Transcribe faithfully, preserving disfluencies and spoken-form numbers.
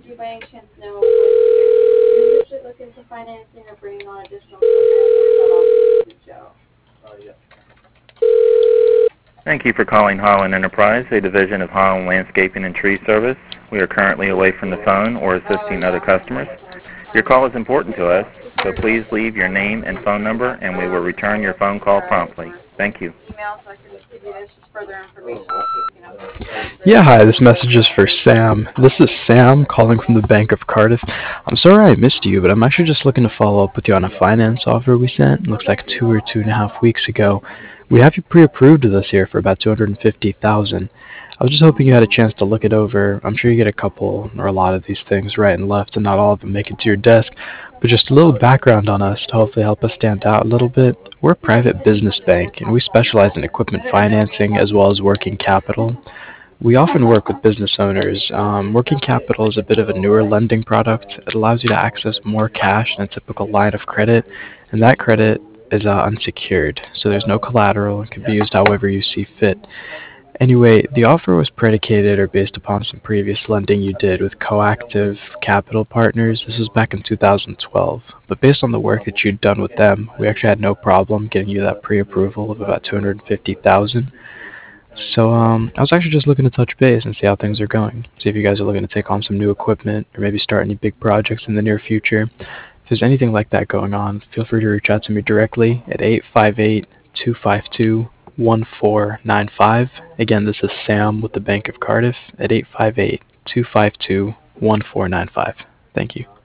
do you by any chance know when you're usually looking for financing or bringing on additional equipment or is that all through Joe? Thank you for calling Holland Enterprise, a division of Holland Landscaping and Tree Service. We are currently away from the phone or assisting other customers. Your call is important to us, so please leave your name and phone number, and we will return your phone call promptly. Thank you. Email so I can give you this just further information. You know. Yeah, hi, this message is for Sam. This is Sam calling from the Bank of Cardiff. I'm sorry I missed you, but I'm actually just looking to follow up with you on a finance offer we sent. It looks like two or two and a half weeks ago. We have you pre-approved this year for about two hundred fifty thousand dollars. I was just hoping you had a chance to look it over. I'm sure you get a couple or a lot of these things right and left, and not all of them make it to your desk. But just a little background on us to hopefully help us stand out a little bit. We're a private business bank, and we specialize in equipment financing as well as working capital. We often work with business owners. Um, working capital is a bit of a newer lending product. It allows you to access more cash than a typical line of credit, and that credit is uh, unsecured, so there's no collateral and can be used however you see fit. Anyway, the offer was predicated or based upon some previous lending you did with Coactive Capital Partners. This was back in two thousand twelve. But based on the work that you'd done with them, we actually had no problem getting you that pre-approval of about two hundred fifty thousand dollars. So um, I was actually just looking to touch base and see how things are going. See if you guys are looking to take on some new equipment or maybe start any big projects in the near future. If there's anything like that going on, feel free to reach out to me directly at eight five eight, two five two, one four nine five. Again, this is Sam with the Bank of Cardiff at eight five eight, two five two, one four nine five. Thank you.